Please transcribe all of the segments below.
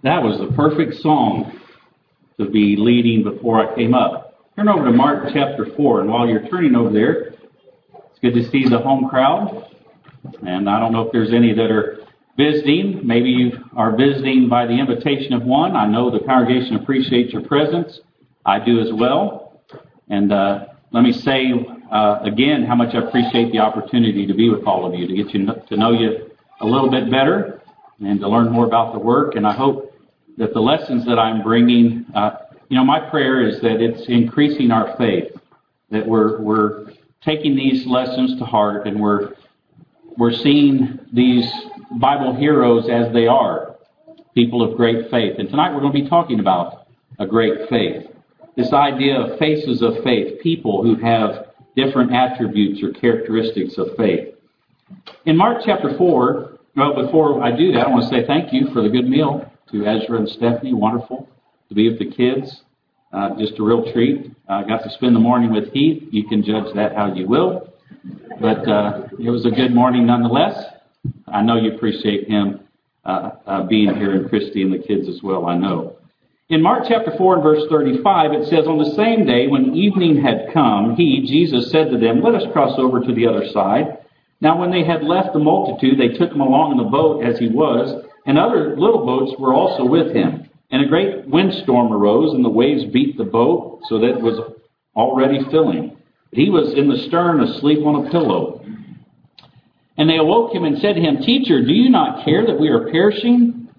That was the perfect song to be leading before I came up. Turn over to Mark chapter 4, and while you're turning over there, it's good to see the home crowd. And I don't know if there's any that are visiting. Maybe you are visiting by the invitation of one. I know the congregation appreciates your presence. I do as well. And let me say again how much I appreciate the opportunity to be with all of you, to get to know you a little bit better and to learn more about the work. And I hope that the lessons that I'm bringing, my prayer is that it's increasing our faith, that we're taking these lessons to heart, and we're seeing these Bible heroes as they are, people of great faith. And tonight we're going to be talking about a great faith. This idea of faces of faith, people who have different attributes or characteristics of faith. In Mark chapter 4, well, before I do that, I want to say thank you for the good meal to Ezra and Stephanie. Wonderful to be with the kids. Just a real treat. I got to spend the morning with Heath. You can judge that how you will. But it was a good morning nonetheless. I know you appreciate him being here, and Christy and the kids as well, I know. In Mark chapter 4 and verse 35, it says, "On the same day when evening had come, he, Jesus, said to them, 'Let us cross over to the other side.' Now when they had left the multitude, they took him along in the boat as he was, and other little boats were also with him. And a great windstorm arose, and the waves beat the boat, so that it was already filling. He was in the stern, asleep on a pillow. And they awoke him and said to him, 'Teacher, do you not care that we are perishing?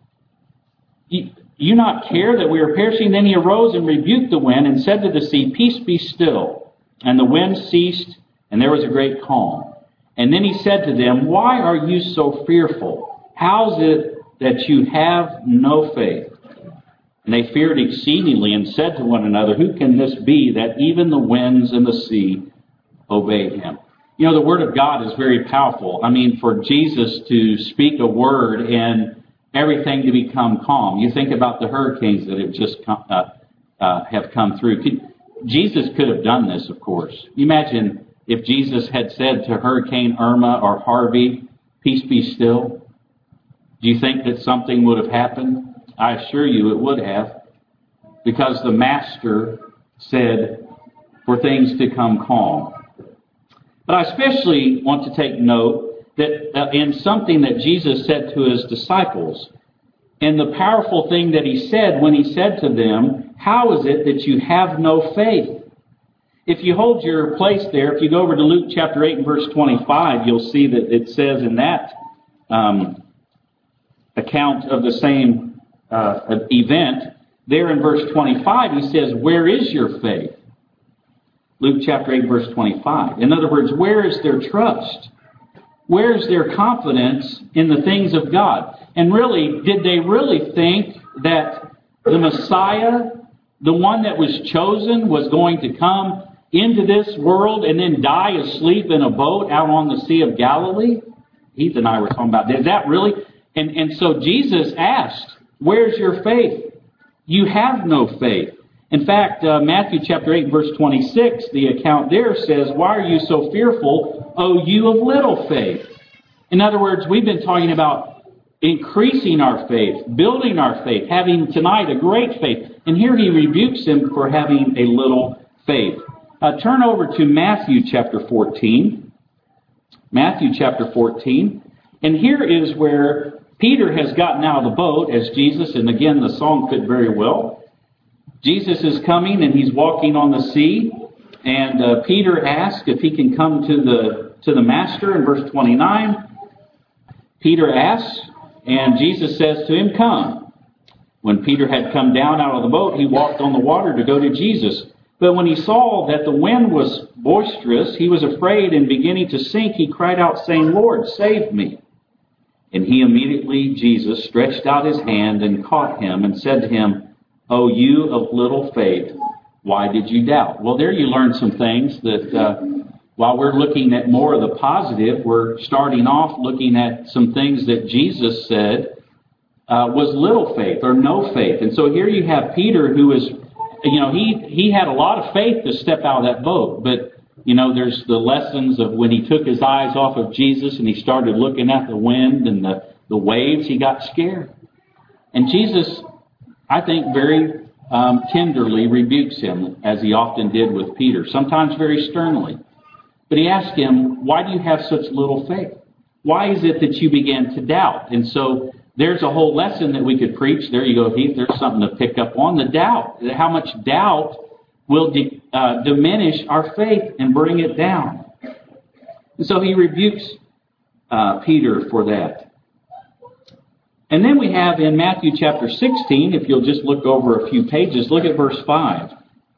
You not care that we are perishing?' Then he arose and rebuked the wind and said to the sea, 'Peace, be still.' And the wind ceased, and there was a great calm. And then he said to them, 'Why are you so fearful? How is it that you have no faith?' And they feared exceedingly and said to one another, 'Who can this be that even the winds and the sea obey him?'" You know, the Word of God is very powerful. I mean, for Jesus to speak a word and everything to become calm. You think about the hurricanes that have just come through. Jesus could have done this, of course. Imagine if Jesus had said to Hurricane Irma or Harvey, "Peace, be still." Do you think that something would have happened? I assure you it would have, because the Master said for things to come calm. But I especially want to take note that in something that Jesus said to his disciples, and the powerful thing that he said when he said to them, "How is it that you have no faith?" If you hold your place there, if you go over to Luke chapter 8 and verse 25, you'll see that it says in that account of the same event, there in verse 25, he says, "Where is your faith?" Luke chapter 8, verse 25. In other words, where is their trust? Where is their confidence in the things of God? And really, did they really think that the Messiah, the one that was chosen, was going to come into this world and then die asleep in a boat out on the Sea of Galilee? Heath and I were talking about that. Is that really? And so Jesus asked, "Where's your faith? You have no faith." In fact, Matthew chapter 8, verse 26, the account there says, "Why are you so fearful, O you of little faith?" In other words, we've been talking about increasing our faith, building our faith, having tonight a great faith. And here he rebukes him for having a little faith. Turn over to Matthew chapter 14. Matthew chapter 14. And here is where Peter has gotten out of the boat as Jesus, and again the song fit very well. Jesus is coming and he's walking on the sea, and Peter asks if he can come to the Master in verse 29. Peter asks, and Jesus says to him, "Come." When Peter had come down out of the boat, he walked on the water to go to Jesus. But when he saw that the wind was boisterous, he was afraid, and beginning to sink, he cried out, saying, "Lord, save me." And he immediately, Jesus, stretched out his hand and caught him and said to him, "O you of little faith, why did you doubt?" Well, there you learn some things that while we're looking at more of the positive, we're starting off looking at some things that Jesus said was little faith or no faith. And so here you have Peter, who is, he had a lot of faith to step out of that boat, but there's the lessons of when he took his eyes off of Jesus and he started looking at the wind and the waves, he got scared. And Jesus I think very tenderly rebukes him, as he often did with Peter, sometimes very sternly. But he asked him, why do you have such little faith? Why is it that you began to doubt? And so there's a whole lesson that we could preach. There you go, Heath. There's something to pick up on. The doubt. How much doubt will diminish our faith and bring it down. And so he rebukes Peter for that. And then we have in Matthew chapter 16, if you'll just look over a few pages, look at verse 5.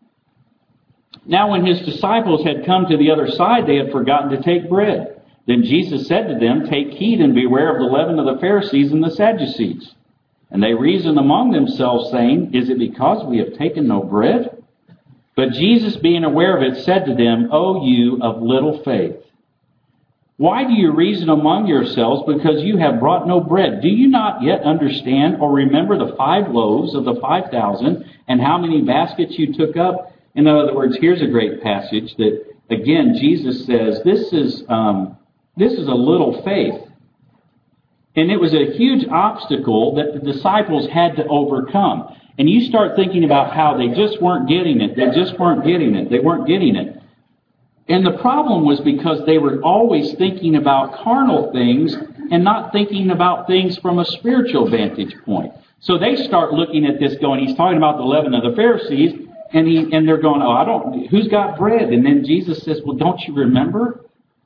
Now when his disciples had come to the other side, they had forgotten to take bread. Then Jesus said to them, take heed and beware of the leaven of the Pharisees and the Sadducees. And they reasoned among themselves, saying, is it because we have taken no bread? But Jesus, being aware of it, said to them, O you of little faith, why do you reason among yourselves, because you have brought no bread? Do you not yet understand or remember the 5 loaves of the 5,000 and how many baskets you took up? In other words, here's a great passage that, again, Jesus says, this is a little faith. And it was a huge obstacle that the disciples had to overcome. And you start thinking about how they just weren't getting it. They just weren't getting it. They weren't getting it. And the problem was because they were always thinking about carnal things and not thinking about things from a spiritual vantage point. So they start looking at this going, he's talking about the leaven of the Pharisees, and they're going, who's got bread? And then Jesus says, well, don't you remember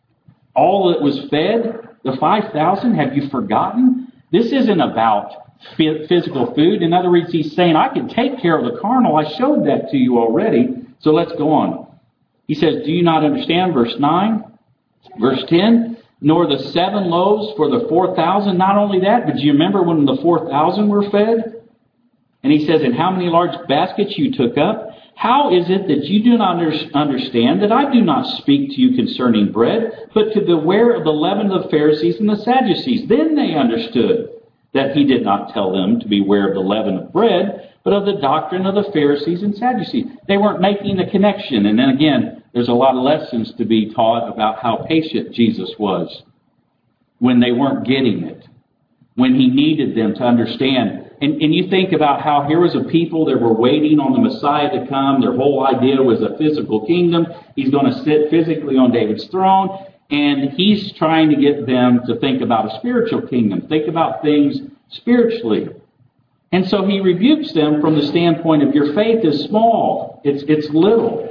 all that was fed? The 5,000, have you forgotten? This isn't about physical food. In other words, he's saying, I can take care of the carnal. I showed that to you already. So let's go on. He says, do you not understand? Verse 9, verse 10, nor the 7 loaves for the 4,000. Not only that, but do you remember when the 4,000 were fed? And he says, and how many large baskets you took up? How is it that you do not understand that I do not speak to you concerning bread, but to beware of the leaven of the Pharisees and the Sadducees? Then they understood that he did not tell them to beware of the leaven of bread, but of the doctrine of the Pharisees and Sadducees. They weren't making the connection. And then again, there's a lot of lessons to be taught about how patient Jesus was when they weren't getting it, when he needed them to understand. And you think about how here was a people that were waiting on the Messiah to come. Their whole idea was a physical kingdom. He's going to sit physically on David's throne. And he's trying to get them to think about a spiritual kingdom, think about things spiritually. And so he rebukes them from the standpoint of your faith is small. It's little.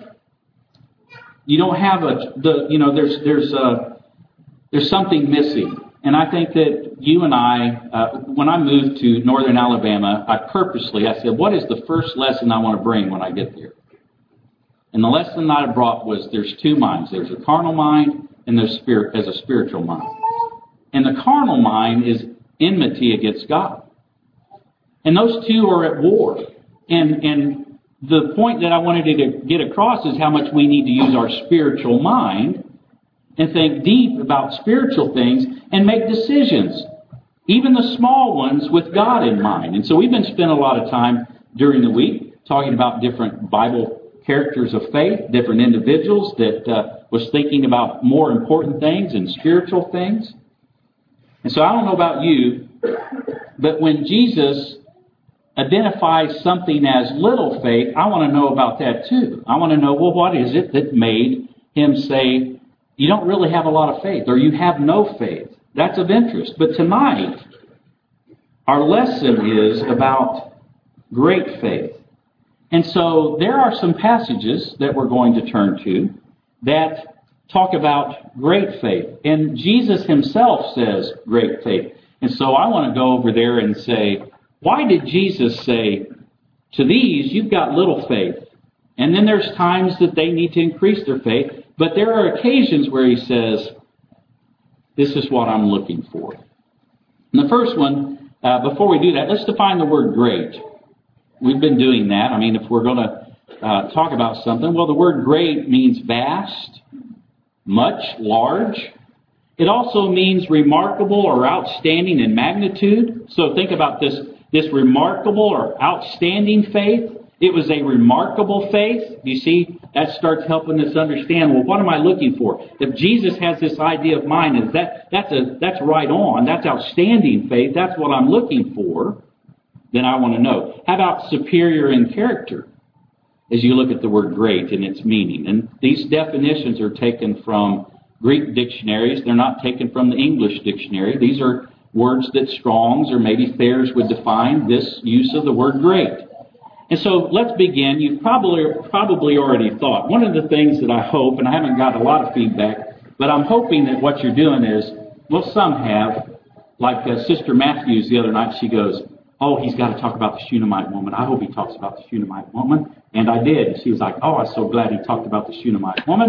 You don't have there's something missing. And I think that you and I, when I moved to northern Alabama, I said, what is the first lesson I want to bring when I get there? And the lesson that I brought was there's 2 minds. There's a carnal mind and there's a spiritual mind. And the carnal mind is enmity against God. And those two are at war. And the point that I wanted to get across is how much we need to use our spiritual mind and think deep about spiritual things and make decisions, even the small ones, with God in mind. And so we've been spending a lot of time during the week talking about different Bible characters of faith, different individuals that was thinking about more important things and spiritual things. And so I don't know about you, but when Jesus identifies something as little faith, I want to know about that too. I want to know, well, what is it that made him say, you don't really have a lot of faith, or you have no faith? That's of interest. But tonight, our lesson is about great faith. And so there are some passages that we're going to turn to that talk about great faith. And Jesus himself says great faith. And so I want to go over there and say, why did Jesus say, to these, you've got little faith? And then there's times that they need to increase their faith. But there are occasions where he says, this is what I'm looking for. And the first one, before we do that, let's define the word great. We've been doing that. I mean, if we're going to talk about something, well, the word great means vast, much, large. It also means remarkable or outstanding in magnitude. So think about this remarkable or outstanding faith. It was a remarkable faith. You see, that starts helping us understand, well, what am I looking for? If Jesus has this idea of mine, that's right on. That's outstanding faith. That's what I'm looking for. then I want to know. How about superior in character? As you look at the word great and its meaning. And these definitions are taken from Greek dictionaries. They're not taken from the English dictionary. These are words that Strong's or maybe Thayer's would define this use of the word great. And so let's begin. You've probably already thought. One of the things that I hope, and I haven't got a lot of feedback, but I'm hoping that what you're doing is, well, some have, like Sister Matthews the other night, she goes, oh, he's got to talk about the Shunammite woman. I hope he talks about the Shunammite woman. And I did. She was like, oh, I'm so glad he talked about the Shunammite woman.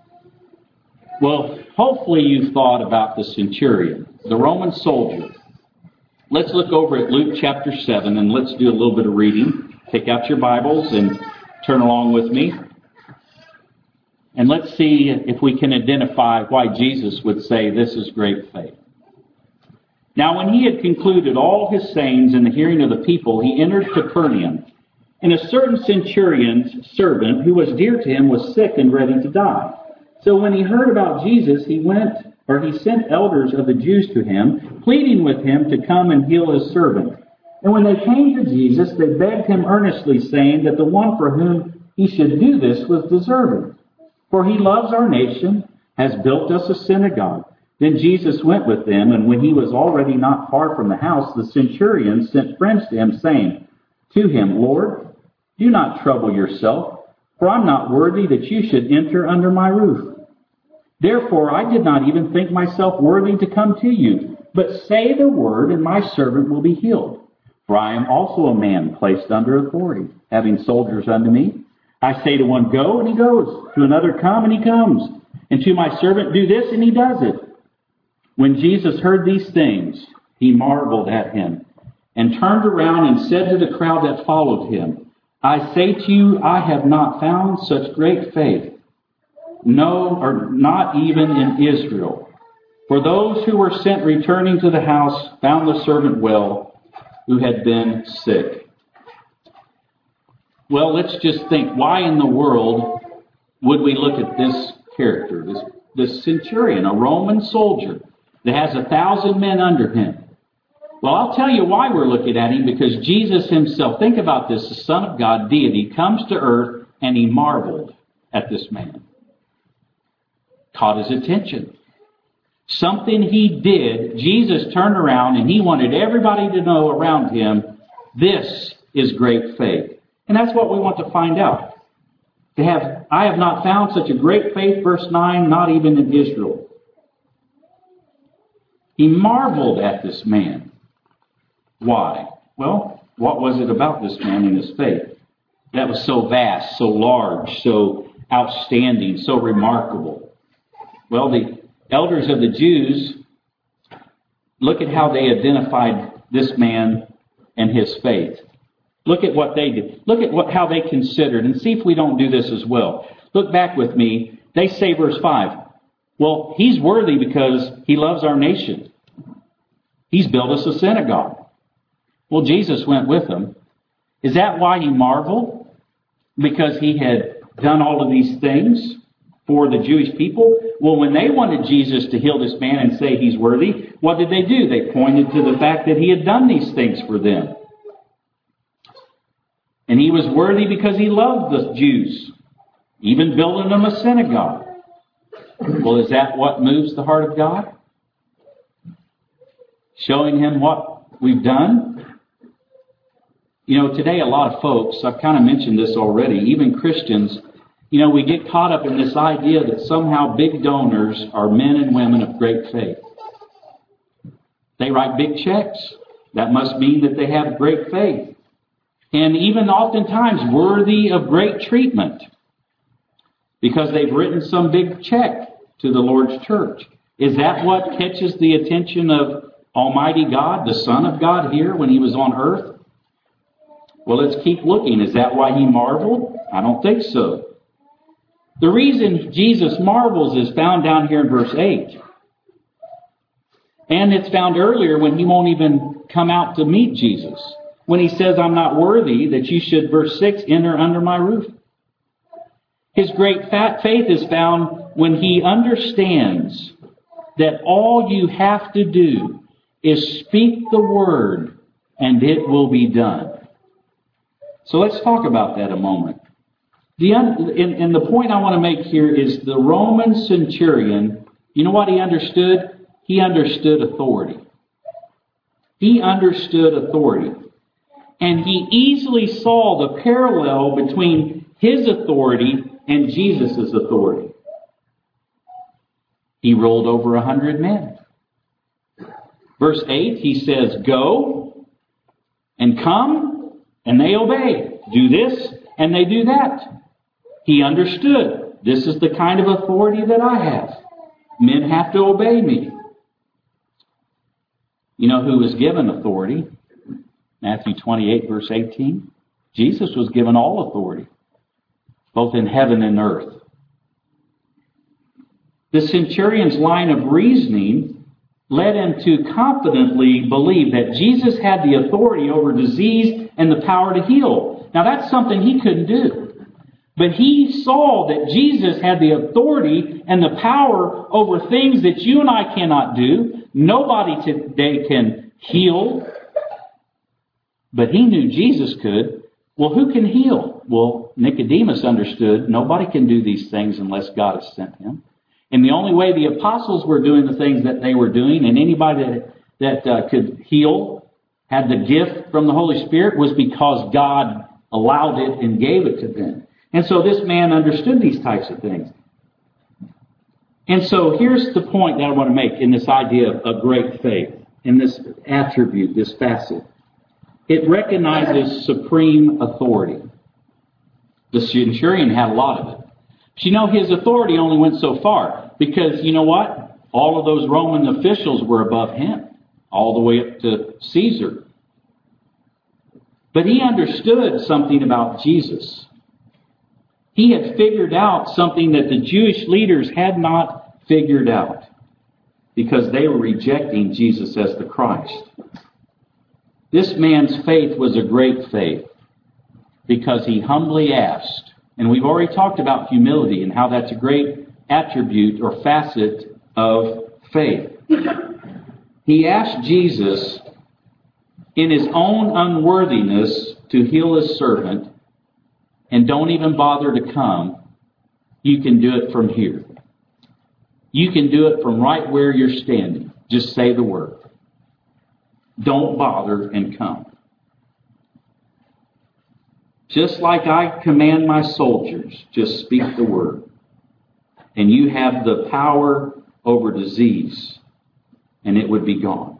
Well, hopefully you thought about the centurion, the Roman soldier. Let's look over at Luke chapter 7 and let's do a little bit of reading. Take out your Bibles and turn along with me. And let's see if we can identify why Jesus would say this is great faith. Now when he had concluded all his sayings in the hearing of the people, he entered Capernaum. And a certain centurion's servant, who was dear to him, was sick and ready to die. So when he heard about Jesus, he sent elders of the Jews to him, pleading with him to come and heal his servant. And when they came to Jesus, they begged him earnestly, saying that the one for whom he should do this was deserving. For he loves our nation, has built us a synagogue. Then Jesus went with them, and when he was already not far from the house, the centurion sent friends to him, saying to him, Lord, do not trouble yourself, for I'm not worthy that you should enter under my roof. Therefore I did not even think myself worthy to come to you, but say the word, and my servant will be healed. For I am also a man placed under authority, having soldiers under me. I say to one, go, and he goes. To another, come, and he comes. And to my servant, do this, and he does it. When Jesus heard these things, he marveled at him, and turned around and said to the crowd that followed him, I say to you, I have not found such great faith, no, or not even in Israel. For those who were sent returning to the house found the servant well, who had been sick. Well, let's just think, why in the world would we look at this character, this centurion, a Roman soldier that has 1,000 men under him? Well, I'll tell you why we're looking at him, because Jesus himself, think about this, the Son of God, deity, comes to earth and he marveled at this man. Caught his attention. Something he did, Jesus turned around and he wanted everybody to know around him, this is great faith. And that's what we want to find out. I have not found such a great faith, verse 9, not even in Israel. He marveled at this man. Why? Well, what was it about this man and his faith that was so vast, so large, so outstanding, so remarkable? Well, the elders of the Jews, look at how they identified this man and his faith. Look at what they did. Look at how they considered, and see if we don't do this as well. Look back with me. They say, verse 5, well, he's worthy because he loves our nation. He's built us a synagogue. Well, Jesus went with them. Is that why he marveled? Because he had done all of these things for the Jewish people? Well, when they wanted Jesus to heal this man and say he's worthy, what did they do? They pointed to the fact that he had done these things for them. And he was worthy because he loved the Jews, even building them a synagogue. Well, is that what moves the heart of God? Showing him what we've done? You know, today a lot of folks, I've kind of mentioned this already, even Christians, you know, we get caught up in this idea that somehow big donors are men and women of great faith. They write big checks. That must mean that they have great faith. And even oftentimes worthy of great treatment because they've written some big check to the Lord's church. Is that what catches the attention of Almighty God, the Son of God here when he was on earth? Well, let's keep looking. Is that why he marveled? I don't think so. The reason Jesus marvels is found down here in verse 8. And it's found earlier when he won't even come out to meet Jesus. When he says, I'm not worthy that you should, verse 6, enter under my roof. His great faith is found when he understands that all you have to do is speak the word and it will be done. So let's talk about that a moment. And the point I want to make here is the Roman centurion, you know what he understood? He understood authority. He understood authority. And he easily saw the parallel between his authority and Jesus' authority. He rolled over 100 men. Verse 8, he says, go and come, and they obey. Do this, and they do that. He understood, this is the kind of authority that I have. Men have to obey me. You know who was given authority? Matthew 28, verse 18. Jesus was given all authority, both in heaven and earth. The centurion's line of reasoning led him to confidently believe that Jesus had the authority over disease and the power to heal. Now that's something he couldn't do. But he saw that Jesus had the authority and the power over things that you and I cannot do. Nobody today can heal. But he knew Jesus could. Well, who can heal? Well, Nicodemus understood nobody can do these things unless God has sent him. And the only way the apostles were doing the things that they were doing, and anybody that could heal, had the gift from the Holy Spirit, was because God allowed it and gave it to them. And so this man understood these types of things. And so here's the point that I want to make in this idea of great faith, in this attribute, this facet. It recognizes supreme authority. The centurion had a lot of it. But you know, his authority only went so far. Because, you know what? All of those Roman officials were above him. All the way up to Caesar. But he understood something about Jesus. He had figured out something that the Jewish leaders had not figured out. Because they were rejecting Jesus as the Christ. This man's faith was a great faith. Because he humbly asked. And we've already talked about humility and how that's a great attribute or facet of faith. He asked Jesus in his own unworthiness to heal his servant, and don't even bother to come. You can do it from here. You can do it from right where you're standing. Just say the word. Don't bother and come. Just like I command my soldiers, just speak the word. And you have the power over disease, and it would be gone.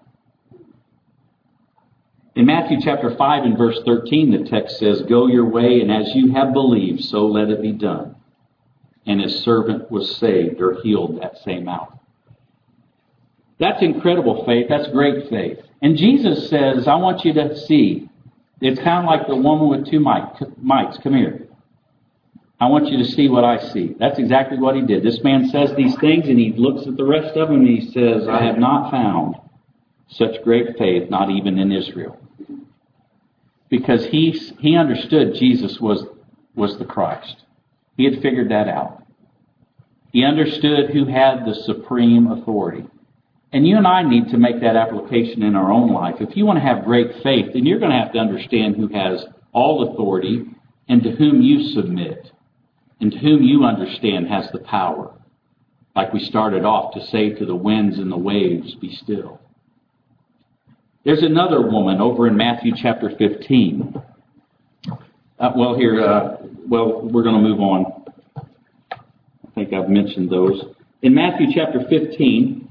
In Matthew chapter 5 and verse 13, the text says, go your way, and as you have believed, so let it be done. And his servant was saved or healed that same hour. That's incredible faith. That's great faith. And Jesus says, I want you to see. It's kind of like the woman with two mites. Come here. I want you to see what I see. That's exactly what he did. This man says these things, and he looks at the rest of them, and he says, I have not found such great faith, not even in Israel. Because he understood Jesus was the Christ. He had figured that out. He understood who had the supreme authority. And you and I need to make that application in our own life. If you want to have great faith, then you're going to have to understand who has all authority and to whom you submit and to whom you understand has the power. Like we started off to say to the winds and the waves, be still. There's another woman over in Matthew chapter 15. We're going to move on. I think I've mentioned those. In Matthew chapter 15,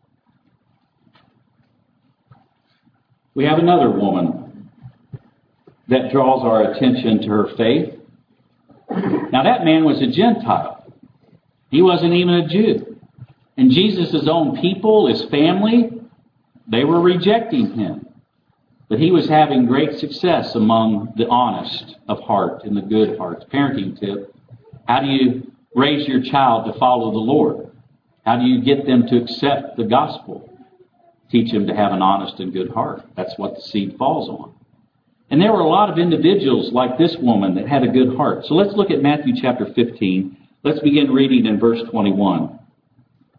we have another woman that draws our attention to her faith. Now that man was a Gentile. He wasn't even a Jew. And Jesus' own people, his family, they were rejecting him. But he was having great success among the honest of heart and the good hearts. Parenting tip. How do you raise your child to follow the Lord? How do you get them to accept the gospel? Teach them to have an honest and good heart. That's what the seed falls on. And there were a lot of individuals like this woman that had a good heart. So let's look at Matthew chapter 15. Let's begin reading in verse 21.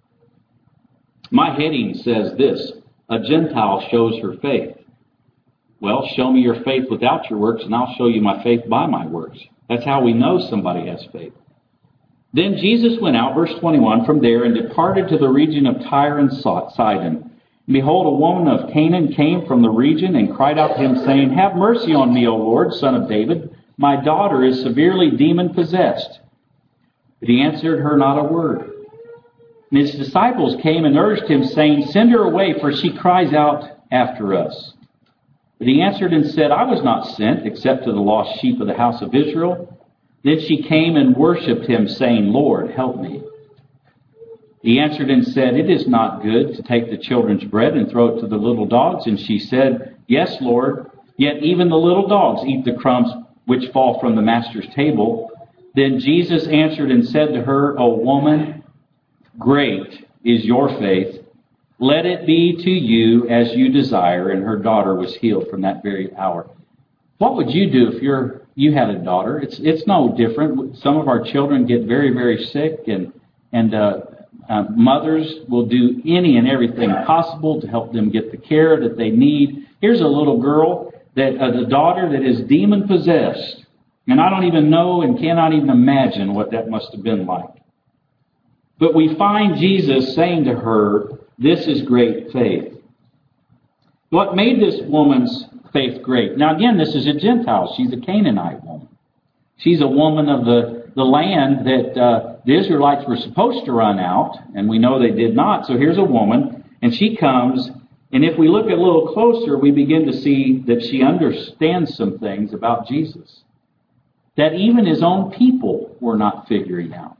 My heading says this: a Gentile shows her faith. Well, show me your faith without your works, and I'll show you my faith by my works. That's how we know somebody has faith. Then Jesus went out, verse 21, from there and departed to the region of Tyre and Sidon. And behold, a woman of Canaan came from the region and cried out to him, saying, Have mercy on me, O Lord, Son of David. My daughter is severely demon-possessed. But he answered her not a word. And his disciples came and urged him, saying, Send her away, for she cries out after us. But he answered and said, I was not sent, except to the lost sheep of the house of Israel. Then she came and worshipped him, saying, Lord, help me. He answered and said, It is not good to take the children's bread and throw it to the little dogs. And she said, Yes, Lord, yet even the little dogs eat the crumbs which fall from the master's table. Then Jesus answered and said to her, O woman, great is your faith. Let it be to you as you desire. And her daughter was healed from that very hour. What would you do if you had a daughter? It's no different. Some of our children get very, very sick, and mothers will do any and everything possible to help them get the care that they need. Here's a little girl, the daughter that is demon-possessed. And I don't even know and cannot even imagine what that must have been like. But we find Jesus saying to her, This is great faith. What made this woman's faith great? Now again, this is a Gentile. She's a Canaanite woman. She's a woman of the land that the Israelites were supposed to run out, and we know they did not. So here's a woman, and she comes, and if we look a little closer, we begin to see that she understands some things about Jesus that even his own people were not figuring out.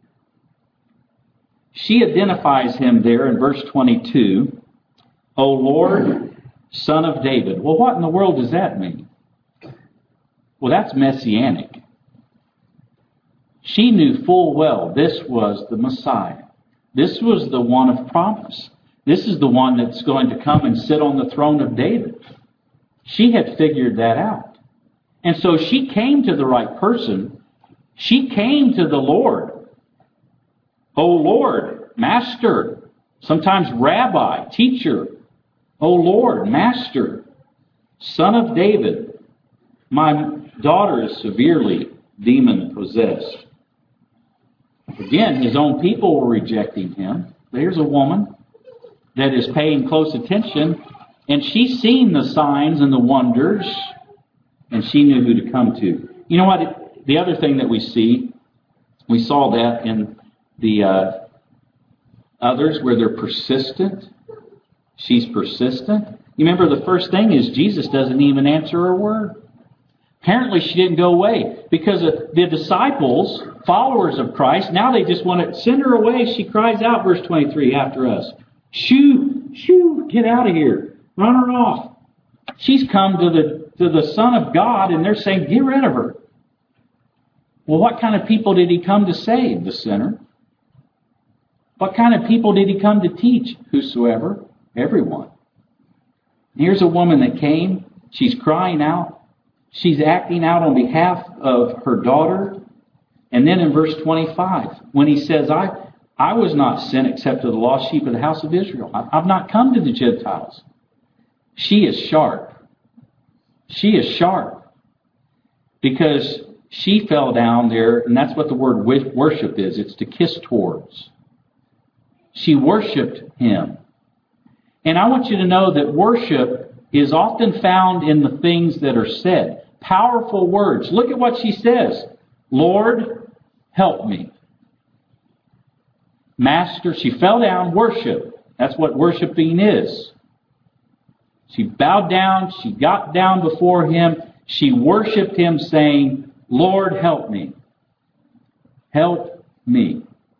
She identifies him there in verse 22, O Lord, Son of David. Well, what in the world does that mean? Well, that's messianic. She knew full well this was the Messiah. This was the one of promise. This is the one that's going to come and sit on the throne of David. She had figured that out. And so she came to the right person. She came to the Lord. O Lord, Master, sometimes Rabbi, Teacher. O Lord, Master, Son of David, my daughter is severely demon-possessed. Again, his own people were rejecting him. There's a woman that is paying close attention, and she's seen the signs and the wonders, and she knew who to come to. You know what? The other thing that we saw that in the others where they're persistent. She's persistent. You remember the first thing is Jesus doesn't even answer her word. Apparently she didn't go away because the disciples, followers of Christ, now they just want to send her away. She cries out, verse 23, after us. Shoo, get out of here. Run her off. She's come to the Son of God, and they're saying, get rid of her. Well, what kind of people did he come to save? The sinner. What kind of people did he come to teach? Whosoever. Everyone. Here's a woman that came. She's crying out. She's acting out on behalf of her daughter. And then in verse 25, when he says, I was not sent except to the lost sheep of the house of Israel. I've not come to the Gentiles. She is sharp. She is sharp. Because she fell down there, and that's what the word worship is. It's to kiss towards. She worshipped him. And I want you to know that worship is often found in the things that are said. Powerful words. Look at what she says. Lord, help me. Master, she fell down, worship. That's what worshiping is. She bowed down, she got down before him, she worshipped him saying, Lord, help me. Help me.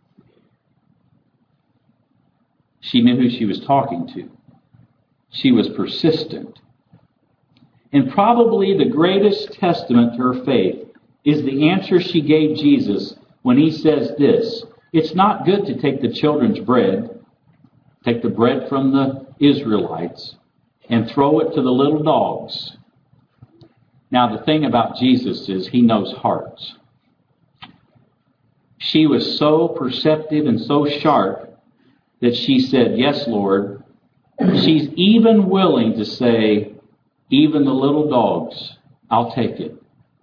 She knew who she was talking to. She was persistent. And probably the greatest testament to her faith is the answer she gave Jesus when he says this. It's not good to take the children's bread, take the bread from the Israelites, and throw it to the little dogs. Now, the thing about Jesus is he knows hearts. She was so perceptive and so sharp that she said, yes, Lord. She's even willing to say, Even the little dogs, I'll take it.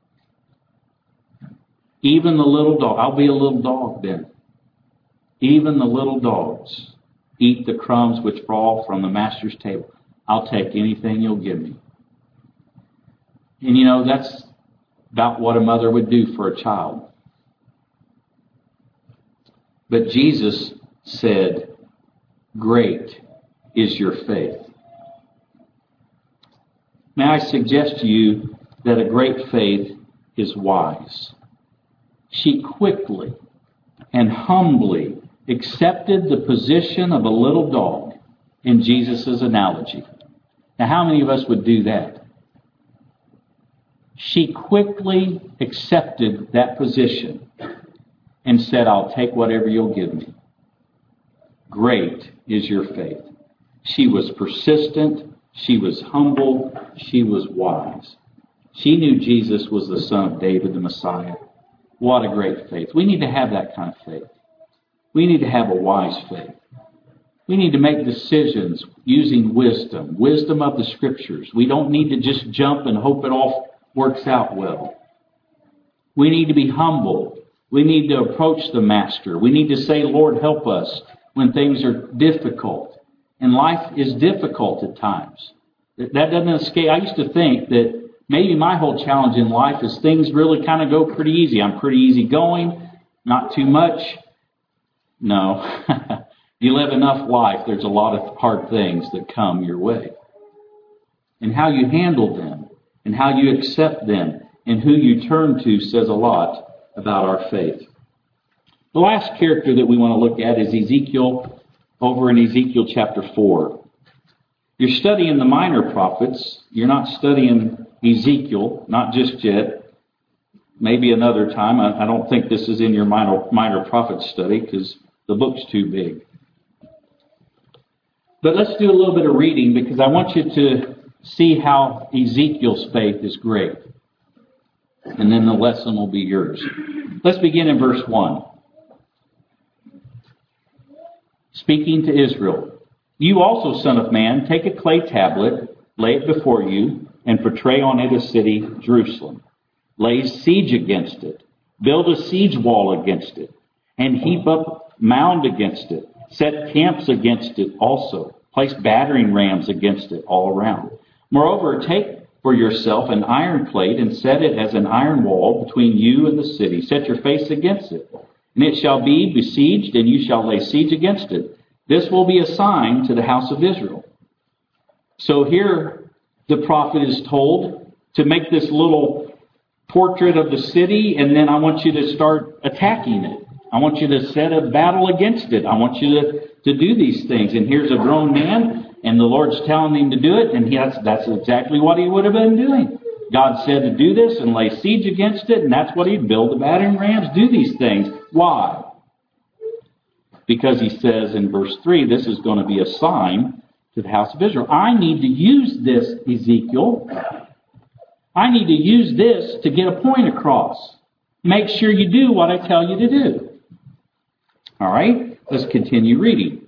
Even the little dog, I'll be a little dog then. Even the little dogs eat the crumbs which fall from the master's table. I'll take anything you'll give me. And you know, that's about what a mother would do for a child. But Jesus said, great is your faith. May I suggest to you that a great faith is wise. She quickly and humbly accepted the position of a little dog in Jesus' analogy. Now, how many of us would do that? She quickly accepted that position and said, I'll take whatever you'll give me. Great is your faith. She was persistent. She was humble. She was wise. She knew Jesus was the Son of David, the Messiah. What a great faith. We need to have that kind of faith. We need to have a wise faith. We need to make decisions using wisdom of the Scriptures. We don't need to just jump and hope it all works out well. We need to be humble. We need to approach the Master. We need to say, Lord, help us when things are difficult. And life is difficult at times. That doesn't escape. I used to think that maybe my whole challenge in life is things really kind of go pretty easy. I'm pretty easygoing, not too much. No. You live enough life, there's a lot of hard things that come your way. And how you handle them, and how you accept them, and who you turn to says a lot about our faith. The last character that we want to look at is Ezekiel, over in Ezekiel chapter 4. You're studying the minor prophets. You're not studying Ezekiel, not just yet. Maybe another time. I don't think this is in your minor prophet study because the book's too big. But let's do a little bit of reading because I want you to see how Ezekiel's faith is great. And then the lesson will be yours. Let's begin in verse 1. Speaking to Israel, you also, son of man, take a clay tablet, lay it before you, and portray on it a city, Jerusalem. Lay siege against it. Build a siege wall against it. And heap up mound against it. Set camps against it also. Place battering rams against it all around. Moreover, take for yourself an iron plate and set it as an iron wall between you and the city. Set your face against it. And it shall be besieged, and you shall lay siege against it. This will be a sign to the house of Israel. So here the prophet is told to make this little portrait of the city, and then I want you to start attacking it. I want you to set a battle against it. I want you to do these things. And here's a grown man, and the Lord's telling him to do it, and that's exactly what he would have been doing. God said to do this and lay siege against it, and that's what he'd build the battering rams, do these things. Why? Because he says in verse 3, this is going to be a sign to the house of Israel. I need to use this, Ezekiel. I need to use this to get a point across. Make sure you do what I tell you to do. All right, let's continue reading.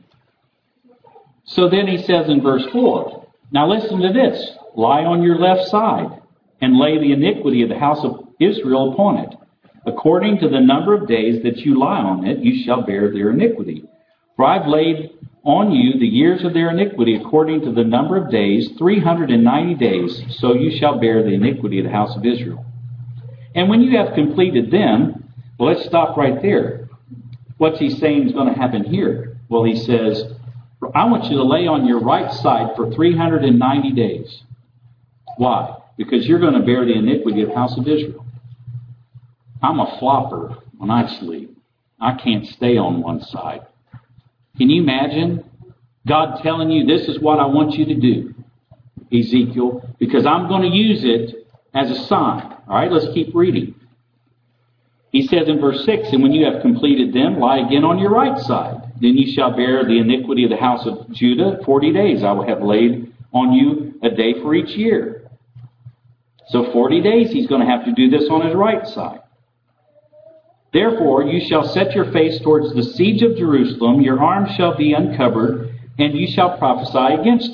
So then he says in verse 4, now listen to this. Lie on your left side and lay the iniquity of the house of Israel upon it. According to the number of days that you lie on it, you shall bear their iniquity. For I've laid on you the years of their iniquity according to the number of days, 390 days, so you shall bear the iniquity of the house of Israel. And when you have completed them, well, let's stop right there. What's he saying is going to happen here? Well, he says, I want you to lay on your right side for 390 days. Why? Because you're going to bear the iniquity of the house of Israel. I'm a flopper when I sleep. I can't stay on one side. Can you imagine God telling you, this is what I want you to do, Ezekiel, because I'm going to use it as a sign. All right, let's keep reading. He says in verse 6, and when you have completed them, lie again on your right side. Then you shall bear the iniquity of the house of Judah 40 days. I will have laid on you a day for each year. So 40 days he's going to have to do this on his right side. Therefore you shall set your face towards the siege of Jerusalem. Your arms shall be uncovered, and you shall prophesy against it.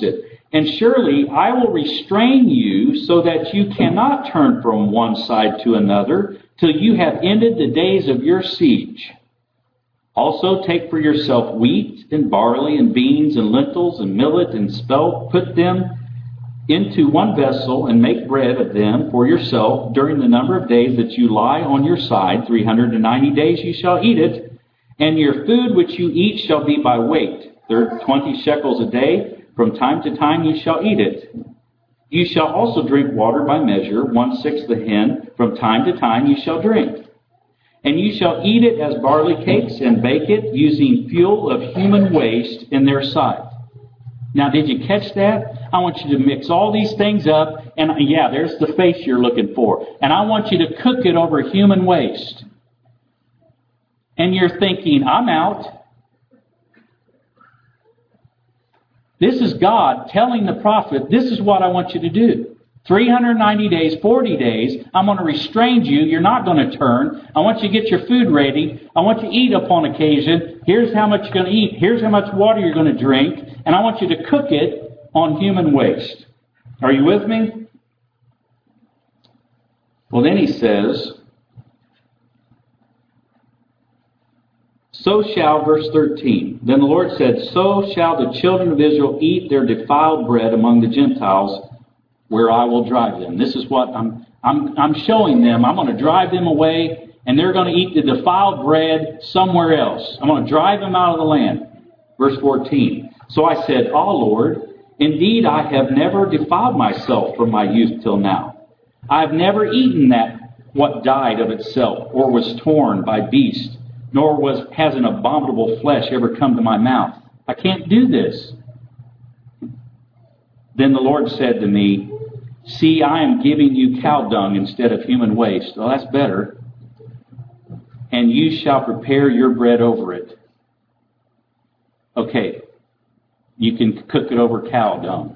And surely I will restrain you so that you cannot turn from one side to another till you have ended the days of your siege. Also take for yourself wheat and barley and beans and lentils and millet and spelt. Put them into one vessel and make bread of them for yourself during the number of days that you lie on your side. 390 days you shall eat it. And your food which you eat shall be by weight. 20 shekels a day. From time to time you shall eat it. You shall also drink water by measure, 1/6 the hin. From time to time you shall drink. And you shall eat it as barley cakes and bake it, using fuel of human waste in their sight. Now, did you catch that? I want you to mix all these things up, and yeah, there's the face you're looking for. And I want you to cook it over human waste. And you're thinking, I'm out. This is God telling the prophet, this is what I want you to do. 390 days, 40 days, I'm going to restrain you. You're not going to turn. I want you to get your food ready. I want you to eat upon occasion. Here's how much you're going to eat. Here's how much water you're going to drink. And I want you to cook it on human waste. Are you with me? Well, then he says, so shall, verse 13, then the Lord said, so shall the children of Israel eat their defiled bread among the Gentiles, where I will drive them. This is what I'm showing them. I'm going to drive them away, and they're going to eat the defiled bread somewhere else. I'm going to drive them out of the land. Verse 14. So I said, oh Lord, indeed I have never defiled myself from my youth till now. I have never eaten that what died of itself, or was torn by beast, nor has an abominable flesh ever come to my mouth. I can't do this. Then the Lord said to me, see, I am giving you cow dung instead of human waste. Well, that's better. And you shall prepare your bread over it. Okay, you can cook it over cow dung.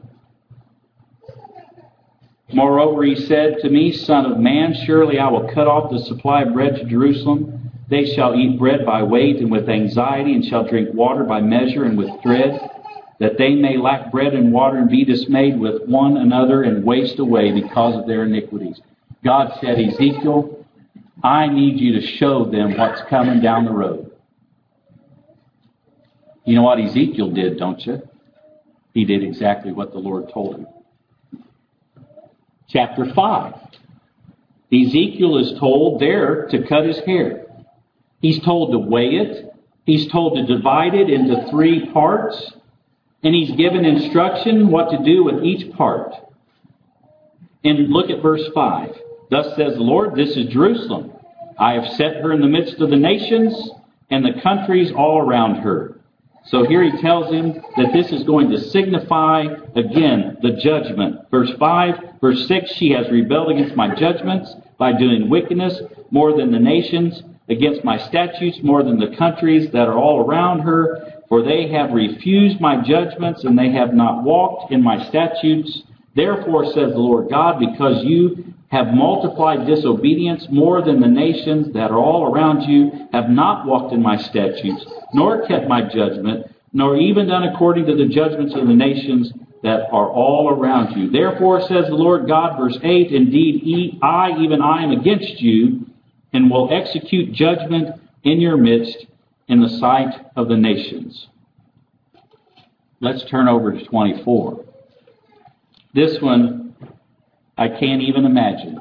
Moreover, he said to me, Son of man, surely I will cut off the supply of bread to Jerusalem. They shall eat bread by weight and with anxiety, and shall drink water by measure and with dread, that they may lack bread and water and be dismayed with one another and waste away because of their iniquities. God said, Ezekiel, I need you to show them what's coming down the road. You know what Ezekiel did, don't you? He did exactly what the Lord told him. Chapter 5. Ezekiel is told there to cut his hair. He's told to weigh it. He's told to divide it into 3 parts. And he's given instruction what to do with each part. And look at verse 5. Thus says the Lord, this is Jerusalem. I have set her in the midst of the nations and the countries all around her. So here he tells him that this is going to signify, again, the judgment. Verse 5, verse 6, she has rebelled against my judgments by doing wickedness more than the nations, against my statutes more than the countries that are all around her. For they have refused my judgments, and they have not walked in my statutes. Therefore, says the Lord God, because you have multiplied disobedience more than the nations that are all around you, have not walked in my statutes, nor kept my judgment, nor even done according to the judgments of the nations that are all around you. Therefore, says the Lord God, verse 8, indeed, even I am against you, and will execute judgment in your midst in the sight of the nations. Let's turn over to 24. This one, I can't even imagine.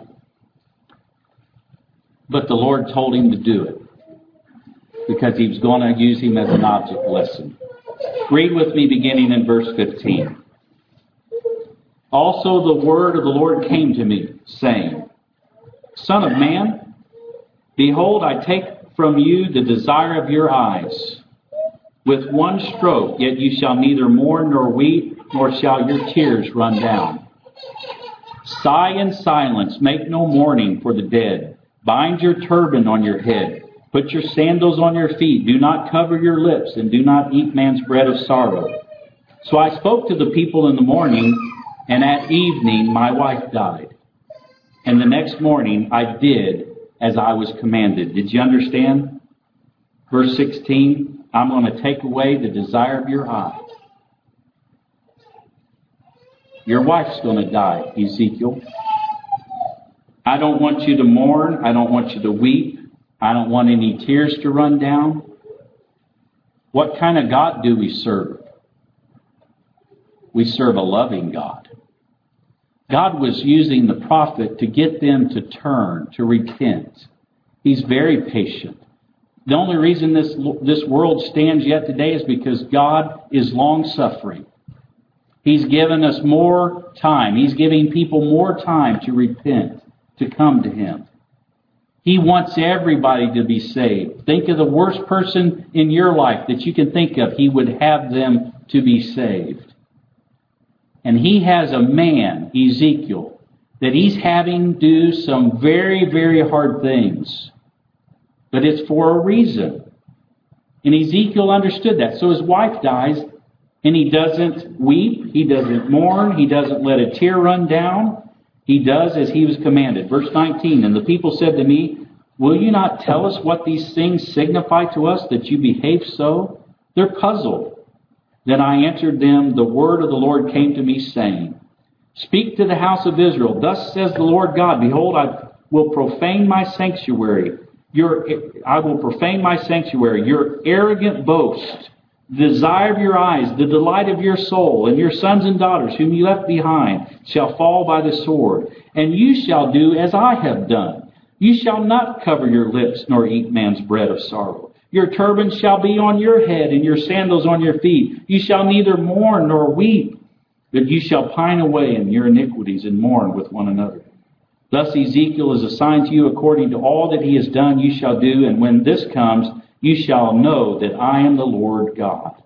But the Lord told him to do it, because he was going to use him as an object lesson. Read with me beginning in verse 15. Also the word of the Lord came to me, saying, Son of man, behold, I take from you the desire of your eyes. With one stroke, yet you shall neither mourn nor weep, nor shall your tears run down. Sigh in silence, make no mourning for the dead. Bind your turban on your head. Put your sandals on your feet. Do not cover your lips, and do not eat man's bread of sorrow. So I spoke to the people in the morning, and at evening my wife died. And the next morning I did as I was commanded. Did you understand? Verse 16, I'm going to take away the desire of your eye. Your wife's going to die, Ezekiel. I don't want you to mourn. I don't want you to weep. I don't want any tears to run down. What kind of God do we serve? We serve a loving God. God was using the prophet to get them to turn, to repent. He's very patient. The only reason this world stands yet today is because God is long-suffering. He's given us more time. He's giving people more time to repent, to come to Him. He wants everybody to be saved. Think of the worst person in your life that you can think of. He would have them to be saved. And He has a man, Ezekiel, that He's having do some very, very hard things. But it's for a reason. And Ezekiel understood that. So his wife dies, and he doesn't weep, he doesn't mourn, he doesn't let a tear run down. He does as he was commanded. Verse 19, and the people said to me, will you not tell us what these things signify to us, that you behave so? They're puzzled. Then I answered them, the word of the Lord came to me, saying, speak to the house of Israel. Thus says the Lord God, behold, I will profane my sanctuary. I will profane my sanctuary. Your arrogant boast, the desire of your eyes, the delight of your soul, and your sons and daughters whom you left behind shall fall by the sword. And you shall do as I have done. You shall not cover your lips, nor eat man's bread of sorrow. Your turban shall be on your head, and your sandals on your feet. You shall neither mourn nor weep, but you shall pine away in your iniquities and mourn with one another. Thus Ezekiel is assigned to you according to all that he has done, you shall do, and when this comes, you shall know that I am the Lord God.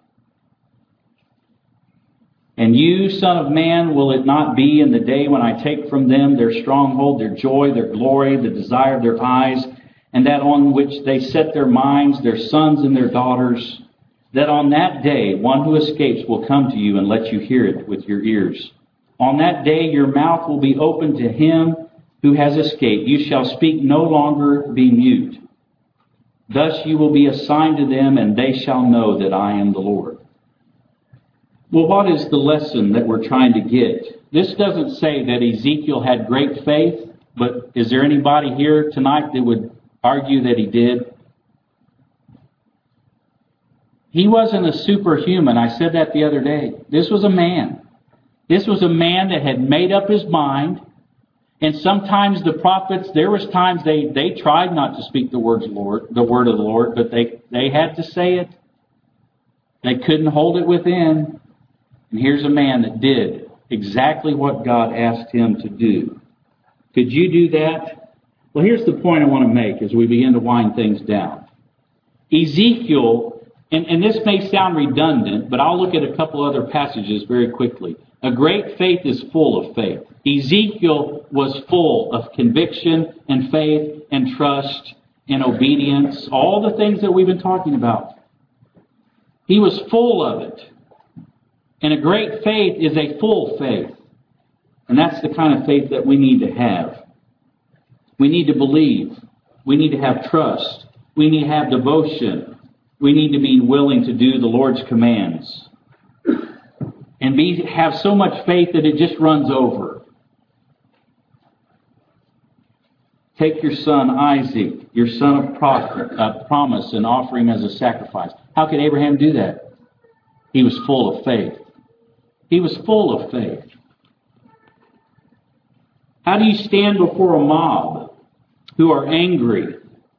And you, son of man, will it not be in the day when I take from them their stronghold, their joy, their glory, the desire of their eyes, and that on which they set their minds, their sons and their daughters, that on that day one who escapes will come to you and let you hear it with your ears. On that day your mouth will be open to him who has escaped. You shall speak, no longer be mute. Thus you will be assigned to them, and they shall know that I am the Lord. Well, what is the lesson that we're trying to get? This doesn't say that Ezekiel had great faith, but is there anybody here tonight that would argue that he did? He wasn't a superhuman. I said that the other day. This was a man. This was a man that had made up his mind. And sometimes the prophets, there was times they tried not to speak the word of the Lord, but they had to say it. They couldn't hold it within. And here's a man that did exactly what God asked him to do. Could you do that? Well, here's the point I want to make as we begin to wind things down. Ezekiel, and this may sound redundant, but I'll look at a couple other passages very quickly. A great faith is full of faith. Ezekiel was full of conviction and faith and trust and obedience, all the things that we've been talking about. He was full of it. And a great faith is a full faith. And that's the kind of faith that we need to have. We need to believe. We need to have trust. We need to have devotion. We need to be willing to do the Lord's commands. And have so much faith that it just runs over. Take your son Isaac, your son of promise, and offer him as a sacrifice. How could Abraham do that? He was full of faith. He was full of faith. How do you stand before a mob who are angry?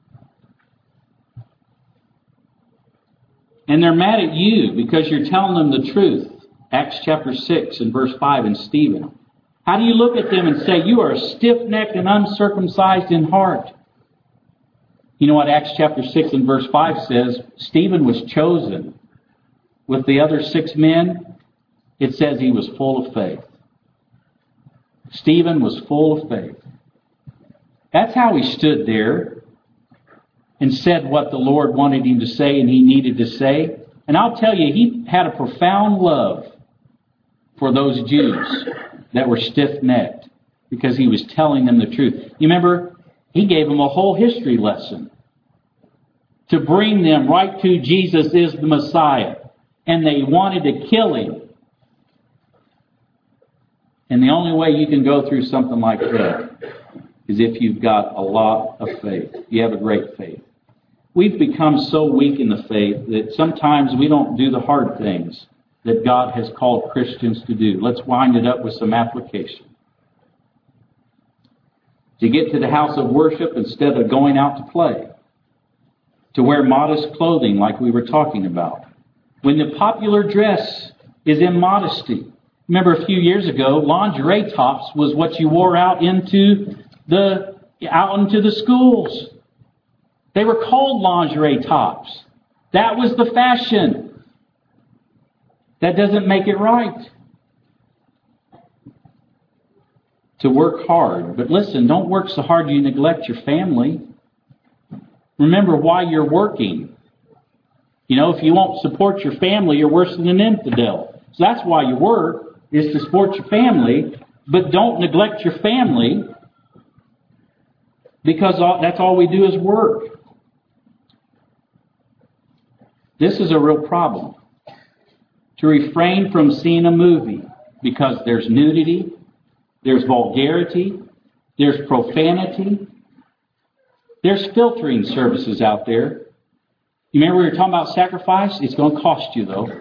And they're mad at you because you're telling them the truth. Acts chapter 6 and verse 5 in Stephen. How do you look at them and say, you are stiff-necked and uncircumcised in heart? You know what Acts chapter 6 and verse 5 says? Stephen was chosen with the other 6 men. It says he was full of faith. Stephen was full of faith. That's how he stood there and said what the Lord wanted him to say and he needed to say. And I'll tell you, he had a profound love for those Jews that were stiff-necked because he was telling them the truth. You remember, he gave them a whole history lesson to bring them right to Jesus is the Messiah. And they wanted to kill him. And the only way you can go through something like that is if you've got a lot of faith. You have a great faith. We've become so weak in the faith that sometimes we don't do the hard things that God has called Christians to do. Let's wind it up with some application. To get to the house of worship instead of going out to play. To wear modest clothing like we were talking about. When the popular dress is immodesty. Remember a few years ago, lingerie tops was what you wore out into the schools. They were called lingerie tops. That was the fashion. That doesn't make it right. To work hard. But listen, don't work so hard you neglect your family. Remember why you're working. You know, if you won't support your family, you're worse than an infidel. So that's why you work, is to support your family. But don't neglect your family, because that's all we do is work. This is a real problem. To refrain from seeing a movie because there's nudity, there's vulgarity, there's profanity, there's filtering services out there. You remember we were talking about sacrifice? It's going to cost you, though.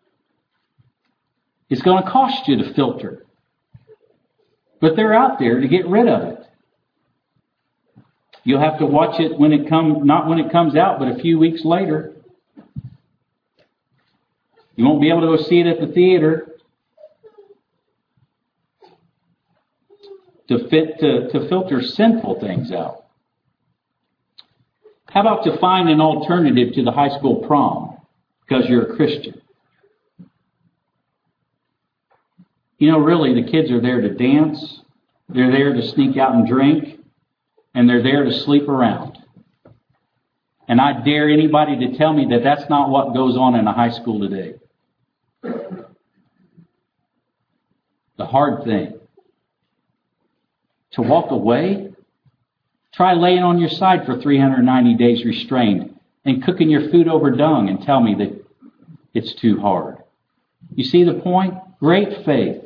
It's going to cost you to filter. But they're out there to get rid of it. You'll have to watch it not when it comes out, but a few weeks later. You won't be able to go see it at the theater. To filter sinful things out. How about to find an alternative to the high school prom because you're a Christian? You know, really, the kids are there to dance, they're there to sneak out and drink, and they're there to sleep around. And I dare anybody to tell me that that's not what goes on in a high school today. The hard thing. To walk away? Try laying on your side for 390 days restrained and cooking your food over dung and tell me that it's too hard. You see the point? Great faith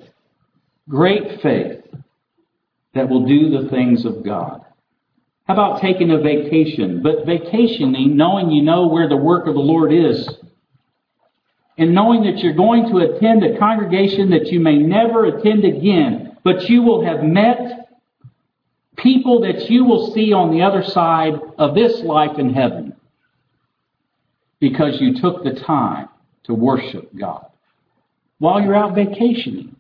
that will do the things of God. How about taking a vacation? But vacationing, knowing you know where the work of the Lord is, and knowing that you're going to attend a congregation that you may never attend again, but you will have met people that you will see on the other side of this life in heaven because you took the time to worship God while you're out vacationing.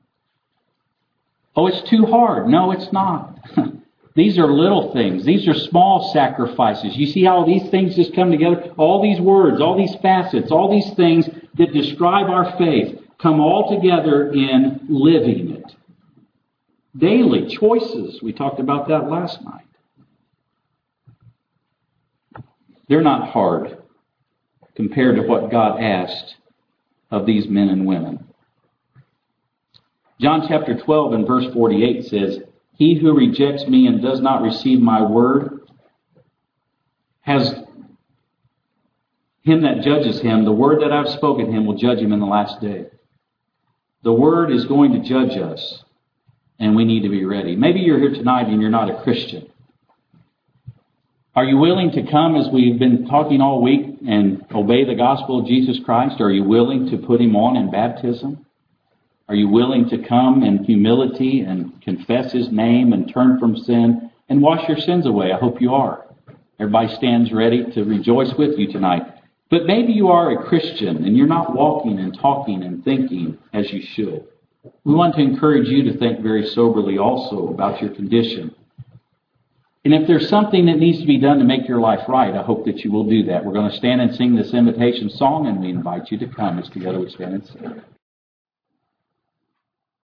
Oh, it's too hard. No, it's not. These are little things. These are small sacrifices. You see how these things just come together? All these words, all these facets, all these things that describe our faith come all together in living it. Daily choices. We talked about that last night. They're not hard compared to what God asked of these men and women. John chapter 12 and verse 48 says, "He who rejects me and does not receive my word has him that judges him. The word that I've spoken him will judge him in the last day." The word is going to judge us, and we need to be ready. Maybe you're here tonight and you're not a Christian. Are you willing to come, as we've been talking all week, and obey the gospel of Jesus Christ? Are you willing to put him on in baptism? Are you willing to come in humility and confess his name and turn from sin and wash your sins away? I hope you are. Everybody stands ready to rejoice with you tonight. But maybe you are a Christian and you're not walking and talking and thinking as you should. We want to encourage you to think very soberly also about your condition. And if there's something that needs to be done to make your life right, I hope that you will do that. We're going to stand and sing this invitation song, and we invite you to come as together we stand and sing.